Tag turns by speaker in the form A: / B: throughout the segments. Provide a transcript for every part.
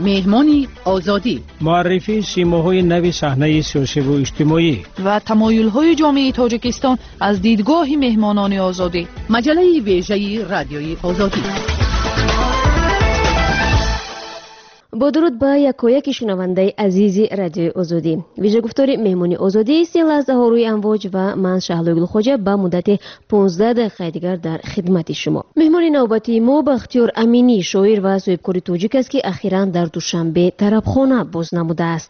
A: مهمانی آزادی،
B: معرفی سیماهای نوی صحنه سیاسی و اجتماعی
A: و تمایل‌های جامعه تاجیکستان از دیدگاه مهمانان آزادی. مجله ویژه رادیوی آزادی.
C: با درود به یکایک شنونده عزیز رادیوی آزادی. ویژه گفتار مهمانی آزادی است لحظه ها روی امواج و من شهلا گلخوجه به مدت 15 دقیقه دیگر در خدمت شما. مهمان نوبتی ما بختیار امینی، شاعر و صاحبکار تاجیک است که اخیراً در دوشنبه طربخانه بازنموده است.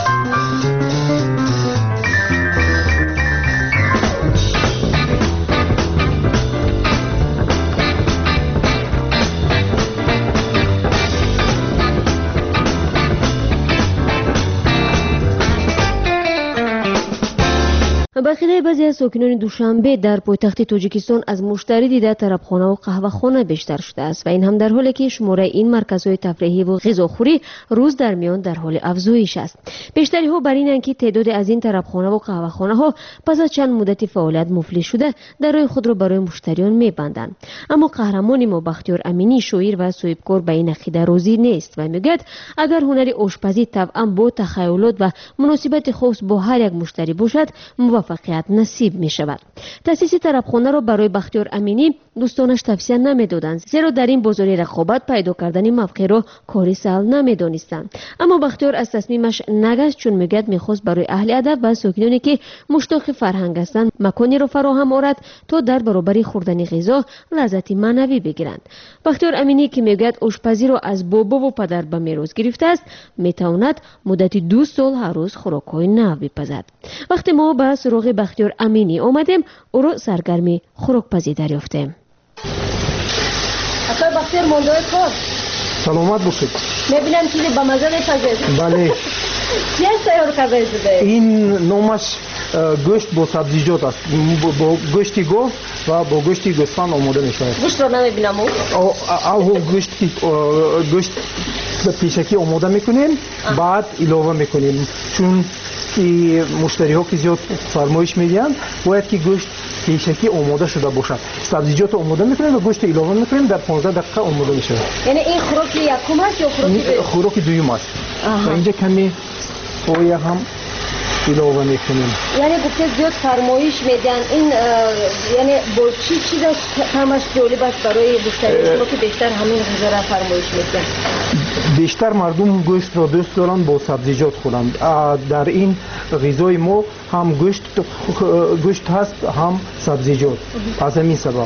C: بخیلی بعضی از ساکنان دوشنبه در پایتخت تاجیکستان از مشتری دیده طربخانه و قهوه‌خانه بیشتر شده است و این هم در حالی که شماره این مرکزهای تفریحی و غذاخوری روز در میان در حال افزایش است. بیشتری ها بر اینند که تعداد از این طربخانه و قهوه‌خانه ها پس از چند مدت فعالیت مفلس شده درهای خود را برای مشتریان می‌بندند. اما قهرمان ما بختیار امینی، شاعر و صاحبکار، به این عقیده راضی نیست و میگوید اگر هنر آشپزی طبعا با تخیلات و مناسبت خاص با هر یک مشتری باشد موفقیت نصیب می شود. تأسیس طربخانه را برای بختیار امینی دوستانش توصیه نمی دادند، زیرا در این بازار رقابت پیدا کردن موقع را کاری سهل نمی دانستند. اما بختیار از تصمیمش نگذشت، چون میگوید میخواست برای اهل ادب و ساکنانی که مشتاق فرهنگ هستند مکانی را فراهم آورد تا در برابر خوردن غذا لذتی معنوی بگیرند. بختیار امینی که میگوید آشپزی را از بابا و پدر به میراث گرفته است، میتواند مدت 2 سال هر روز خوراک‌های نو بپزد. وقتی ما به سراغ بختیار امینی آمدیم، او را سرگرمی خوراک‌پزی دریافتیم.
D: اصلا بختیار ماندای کار
E: سلامت باشید.
D: میبینم چیزی با مزه میپزید.
E: بله.
D: چی هست تیار کرده شده؟
E: این نامش گوشت با سبزیجات است. با گوشتی گاو و با گوشتی گوسفند آماده میشود.
D: گوشت رو نمیبینم
E: او گوشت به پیشکی آماده میکنیم، بعد علاوه میکنیم، چون که مشتری ها که زیاد فرمایش میدن باید که گوشت پیشکی آماده شده باشد. سبزیجات آماده میکنیم و گوشت علاوه میکنیم، در 15 دقیقه آماده میشه.
D: یعنی این خوراک یکم است یا
E: خوراک دوم است؟ و اینجا کمی پایه هم علاوه میکنیم.
D: یعنی گفته زیاد فرمایش میدن، این یعنی با چی چیز همش جالب است برای مشتری شما که بیشتر همین غذا را فرمایش میدن؟
E: بیشتر مردم گوشت را دوست دارند با سبزیجات خورند. در این غذای ما هم گوشت هست هم سبزیجات. از همین سبب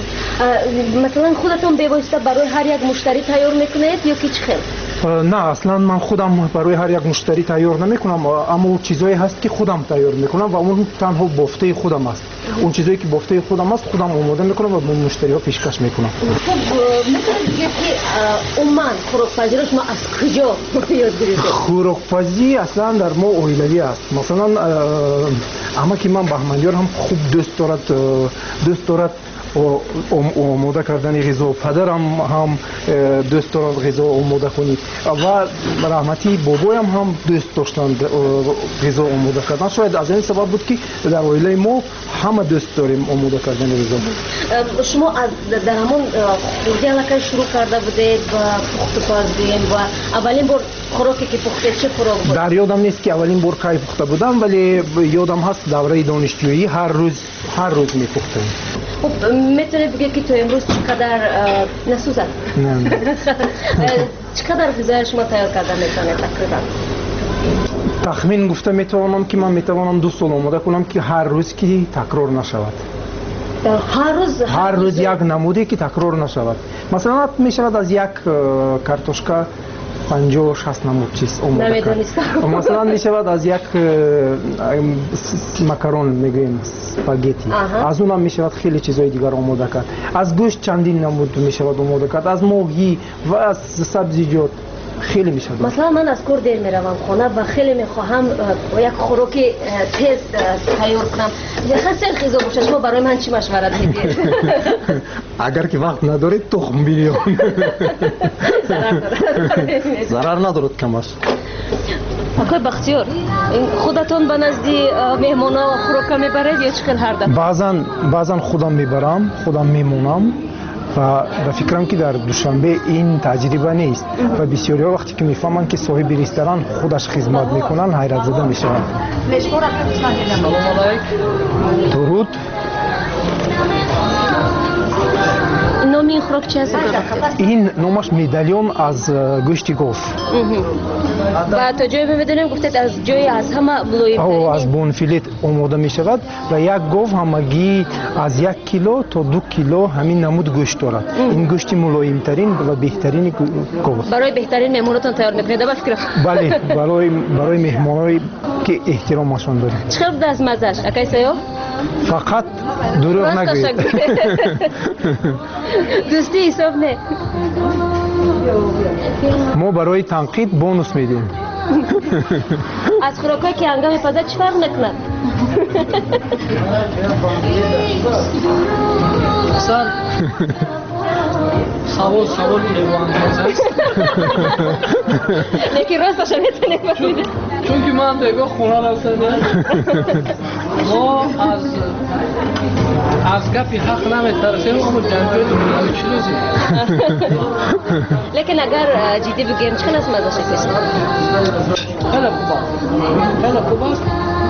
D: مثلا خودتون بواسطه برای هر یک مشتری تیار میکنید یا که چه خیلی؟
E: نه، اصلا من خودم برای هر یک مشتری تیار نمیکنم، اما چیزایی هست که خودم تیار میکنم و اون تنها بافته خودم است. اون چیزایی که بافته خودم است خودم آماده میکنم و به مشتری ها پیشکش میکنم.
D: خب میتونید بگید که عموما خوراک‌پزی رو شما از کجا یاد گرفتید؟
E: خوراک‌پزی اصلا در ما اویلوی است. مثلا اما که من بهمنیار هم خوب دوست دارد آماده کردن غذا، پدرم هم دوست دارد غذا آماده کنی و رحمتی بابایم هم دوست داشتند غذا آماده کردن. شاید از این سبب بود که در عائله ما همه دوست داریم آماده کردن غذا.
D: شما در همون خوردی علاقه شروع کرده بودید و پخت پزی و اولین بار خوراکی که پختید چه خوراک بود؟ در
E: یادم نیست که اولین بار کی پخته بودم، ولی یادم هست دوره دانشجویی هر روز میپختم.
D: خب میتونید بگید که تو امروز چقدر نسوزد؟
E: نه.
D: چقدر غذای شما تیار کرده میتونید تقریبا؟
E: تخمین گفته میتوانم که من میتوانم 2 سال آماده کنم که هر روز که تکرار نشود. هر روز یک نمودی که تکرار نشود. مثلا میشود از یک کارتوشکا 50-60 نمود چیز آماده کرد. مثلا میشود از یک مکرون میگوییم اسپاگتی، از اون هم میشود خیلی چیزهای دیگر آماده کرد. از گوشت چندین نمود میشود آماده کرد، از ماهی و از سبزیجات خیلی میشود.
D: مثلا من از کار دیر میروم خانه و خیلی میخواهم یک خوراکی تیز تیار کنم، خیلی غذا باشه، شما برای من چی مشورت میدید؟
E: اگر که وقت ندارید تخم بیلیون. ضرر ندارد کمش.
D: آقای بختیار، خودتون به نزدی مهمانا خوراک میبرید یا چقدر هر دفعه؟
E: بعضا خودم میبرم، خودم میمونم و فکرم که در دوشنبه این تجربه نیست و بسیاری وقتی که میفهمن که صاحب رستوران خودش خدمت میکنن حیرت زده میشن. درود.
C: نام این خوراک چی هست؟
E: این نامش مدالیون از گوشت گاو.
C: و تا جایی میدونیم گفتید از جایی از همه ملایم‌ترین
E: از بونفیلت آماده می شود و یک گاو همگی از 1 کیلو تا 2 کیلو همین نمود گوشت دارد. این گوشت ملایم ترین و بهترین گاو است.
C: برای بهترین مهمانتون تیار میکنید به فکر؟
E: بله، برای مهمانایی که احترامشون داریم.
C: چقدر بود از مزهش اکای سایو؟
E: فقط دروغ نگویید.
C: دوستی حساب نه.
E: ما برای تنقید بونوس میدیم.
C: از خوراکایی که هنگام حفاظت چه فرق میکند؟
B: اصلا سوال لیوان است.
C: لیکن راستش میتونه بگید.
B: چون که من بگو خونه رفتم. ما از گپی حق نمیترسیم اما جنجال میکنیم چی روزی.
C: لیکن اگر جدی بگیم چه از مزه شکست؟
B: خیلی خوب است.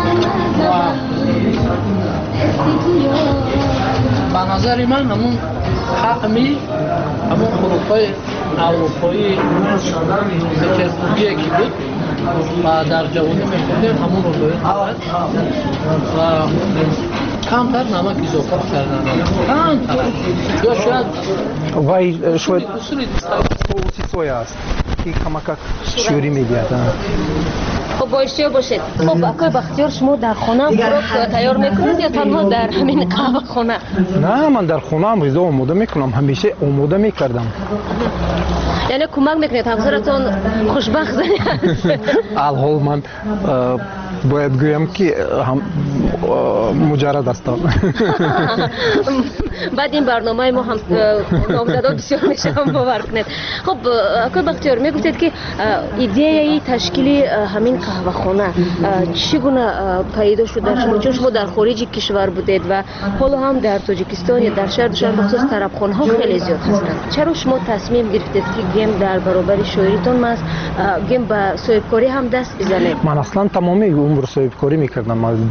B: به نظر من همون حقمی همون خروپای اروپایی که بود و در جوانی می‌خوردیم همون رو باید و کمتر نمک اضافه کردن کمتر یا شاید
E: وای شاید صوصی سویا است که کمک شوری می‌دهد.
C: خب باشه باشید. خب اکای بختیار شما در خانه خوراک تیار میکنید یا تنها در همین قهوه خانه؟
E: نه، من در خانه هم غذا آماده میکنم، همیشه آماده میکردم.
C: یعنی کمک میکنید همسرتون خوشبخت است؟
E: الحال من باید گویم که مجرد هستم.
C: بعد این برنامه ما هم نامزدات بسیار میشه هم باور کنید. خب اکای بختیار میگفتید که ایده تشکیل همین قهوه خانه چگونه پیدا شد در شما؟ چون شما در خارج کشور بودید و حالا هم در تاجیکستان یا در شهر دوشنبه بخصوص طربخانه ها خیلی زیاد هستند. چرا شما تصمیم گرفتید که گیم در برابر شاعریتون گیم به صاحبکاری هم دست بزنید؟
E: من اصلا تمامی عمر صاحبکاری میکردم. از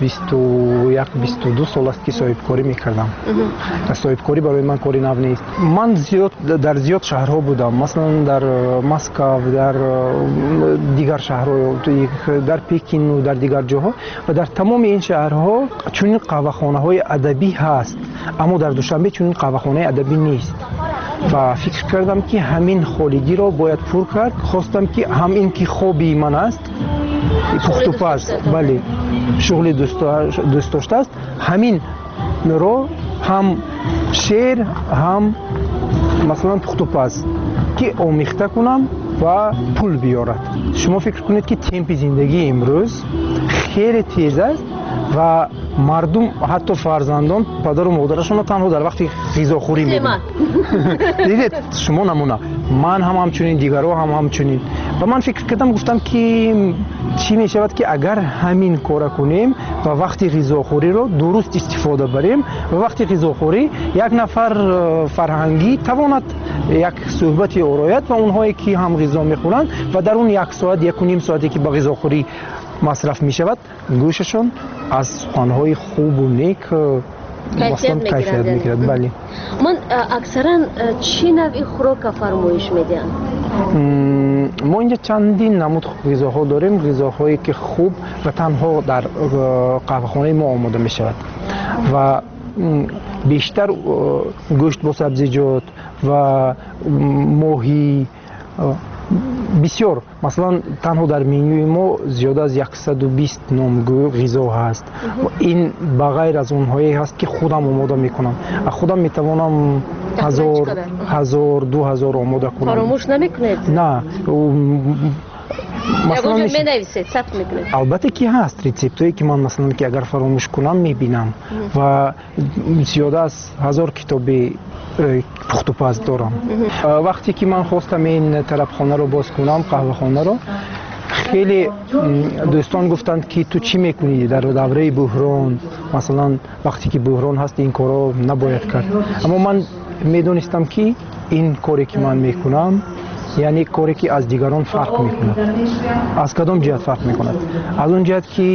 E: 22 سال است که صاحبکاری میکردم. صاحبکاری برای من کاری نو نیست. من در زیاد شهرها بودم، مثلا در مسکو، در دیگر شهرها، در پکین و در دیگر جاها و در تمام این شهرها چنین قهوه‌خانه‌های ادبی هست، اما در دوشنبه چنین قهوه‌خانه ادبی نیست و فکر کردم که همین خالیگی را باید پر کرد. خواستم که هم این که خوبی من است پخت و پز، بله شغل دوست داشته است، همین رو هم شعر هم مثلا پخت و پز که آمیخته کنم و پول بیارد. شما فکر کنید که تمپ زندگی امروز خیلی تیز است و مردم حتی فرزندان پدر و مادرشون تنها در وقت غذاخوری می‌بینند. دیدید شما نمونه، من هم همچنین، دیگرها هم همچنین و من فکر کردم، گفتم که چی میشود که اگر همین کار کنیم و وقتی غذاخوری رو درست استفاده بریم و وقتی غذاخوری یک نفر فرهنگی تواند یک صحبتی آراید و اونهایی که هم غذا میخورند و در اون 1 ساعت 1.5 ساعتی که با غذاخوری مصرف می شود گوششون از خانه‌های خوب و نیک کیفیت میگیرد. بله.
C: من اکثرا چی نوعی خوراک فرمایش میدین؟
E: ما اینجا چندین نمود غذاها داریم، غذاهایی که خوب و تنها در قهوه‌خانه ما آماده می شود و بیشتر گوشت با سبزیجات و ماهی بسیار، مثلا تنها در منیوی ما زیاد از 120 نام غذا هست و این بغیر از اونهایی هست که خودم آماده میکنم. خودم میتوانم 1000 2000 آماده کنم.
C: فراموش نمیکنید؟
E: نه،
C: مثلا می‌نویسید، ثبت میکنید؟
E: البته که هست ریسپتایی که من مثلا که اگر فراموش کنم میبینم و زیاد از 1000 کتابی پخت و پز دارم. وقتی که من خواستم این طربخانه رو باز کنم، قهوه خانه رو، خیلی دوستان گفتند که تو چی میکنی در دوره بحران، مثلا وقتی که بحران هست این کارا نباید کرد. اما من میدونستم که این کاری که من میکنم یعنی کاری که از دیگران فرق میکنه. از کدام جهت فرق میکنه؟ از اون جهت که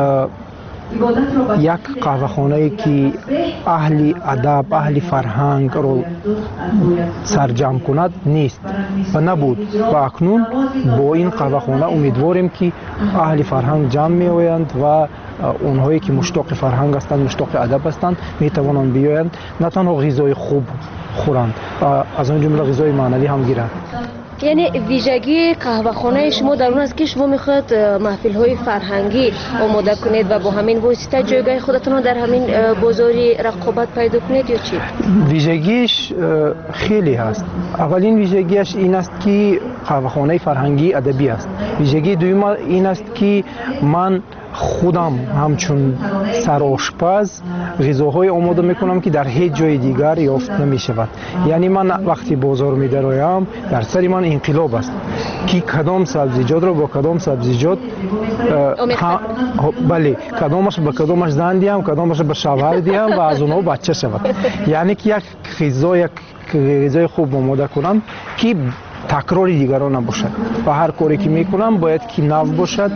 E: یک قهوه‌خانه‌ای که اهل ادب اهل فرهنگ رو سرجم کند نیست و نبود و اکنون با این قهوه‌خانه امیدواریم که اهل فرهنگ جمع می‌آیند و اونهایی که مشتاق فرهنگ هستند مشتاق ادب هستند میتوانند بیایند نه تنها غذای خوب خورند از اون جمله غذای معنوی هم گیرند.
C: یعنی ویژگی قهوه‌خانه شما در اون است که شما میخواد محفل‌های فرهنگی آماده کنید و با همین واسطه جایگاه خودتون رو در همین بازاری رقابت پیدا کنید یا چی؟
E: ویژگیش خیلی هست. اولین ویژگیش این است که قهوه‌خانه فرهنگی ادبی است. ویژگی دوم این است که من خودم همچون سرآشپز غذاهای آماده میکنم که در هیچ جای دیگر یافت نمیشود. یعنی من وقتی بازار میدرایم در سر من انقلاب است که کدام سبزیجات رو با کدام سبزیجات بله کدامش به کدامش زن دیم کدامش به شوهر دیم و از اونها بچه شود. یعنی که یک غذای خوب آماده کنم که تکراری دیگران نباشد و هر کاری که میکنم باید که نو باشد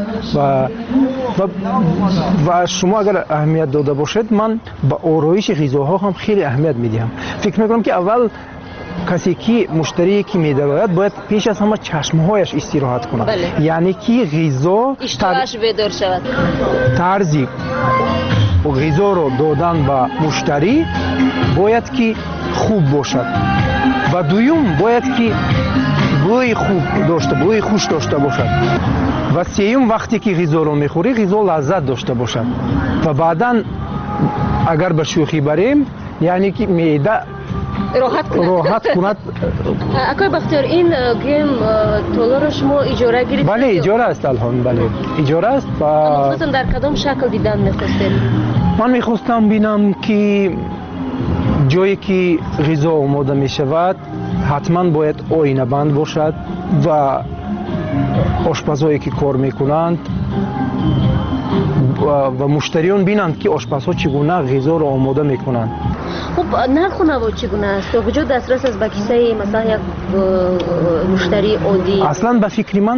E: و شما اگر اهمیت داده باشد من به آرایش غذاها هم خیلی اهمیت میدم. فکر میکنم که اول کسی که مشتری که میدراید باید پیش از همه چشمهایش استراحت کند. یعنی که غذا
C: اشتهاش بیدار شود.
E: طرزی غذا رو دادن به مشتری باید که خوب باشد و دوم باید که بوی خوب داشته بوی خوش داشته باشد و سوم وقتی که غذا رو میخوری غذا لذت داشته باشد و بعداً اگر به شوخی بریم یعنی که معده راحت کند.
C: آقای بختیار این گیم تولا رو شما اجاره گرفتید؟
E: بله اجاره است الان. بله اجاره است و
C: خودتون در کدام شکل دیدن میخواستید؟
E: من میخواستم بینم که جایی که غذا آماده می شود حتما باید آینه بند باشد و آشپزهایی که کار میکنند و مشتریان بینند که آشپزها چگونه غذا را آماده میکنند.
C: خب نرخ و نوا چگونه است؟ تا کجا دسترس است به کیسه مثلا یک مشتری عادی؟
E: اصلا به فکر من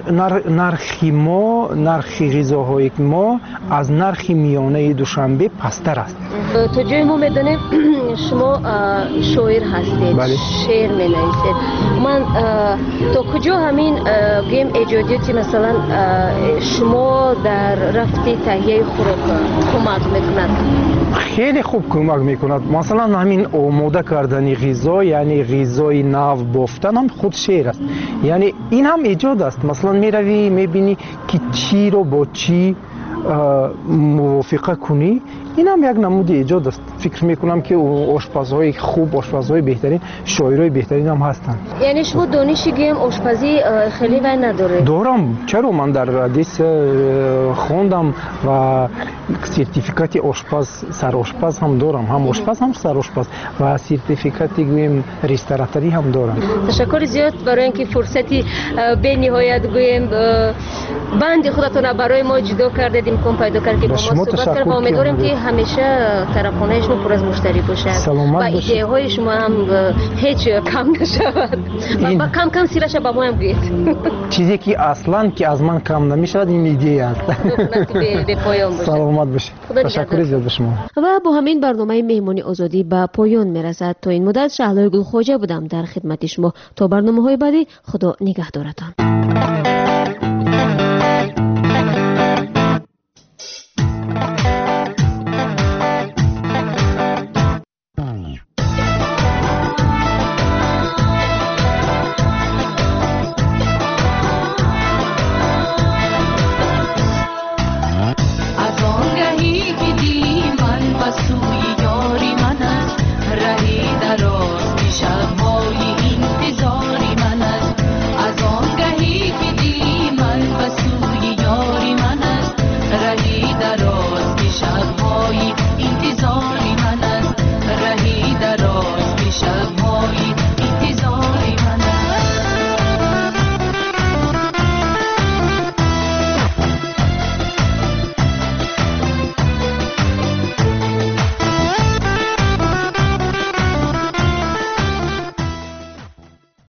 E: نرخ غذاهای ما از نرخ میانه دوشنبه پستر است.
C: تا جای ما میدانیم شما شاعر هستید.
E: بله.
C: شعر مینویسید. من تا کجا همین گیم ایجادیاتی مثلا شما در رفتی تهیه خوراک کمک میکند؟
E: خیلی خوب کمک میکند. مثلا همین آماده کردن غذا یعنی غذای نو بافتن هم خود شعر است. یعنی این هم ایجاد است. مثلا میروی میبینی که چی رو با چی موافقه کنی این هم یک نمود ایجاد است. فکر میکنم که آشپزهای خوب آشپزهای بهترین شاعرای بهترین هم هستند.
C: یعنی شما دانش گیم آشپزی خیلی وای نداره؟
E: دارم. چرا من در ردیس خوندم و سرتیفیکات آشپز سرآشپز هم دارم. هم آشپز هم سرآشپز و سرتیفیکات گویم رستوراتوری هم دارم.
C: تشکر زیاد برای اینکه فرصتی به نهایت گویم بند خودتون برای ما جدا کردید امکان پیدا کردید که با ما صحبت کردید و امیدواریم که همیشه طرفخانه شما پر از مشتری باشه و ایده های شما هم هیچ کم نشود و کم سیرش با ما هم گوید.
E: چیزی که اصلا که از من کم نمیشود این ایده است.
C: به پایان باشه.
E: سلامت باشید. تشکر زیاد به شما.
C: و با همین برنامه مهمانی آزادی به پایان میرسد. تا این مدت شهلای گلخواجه بودم در خدمت شما. تا برنامه‌های بعدی خدا نگهدارتان.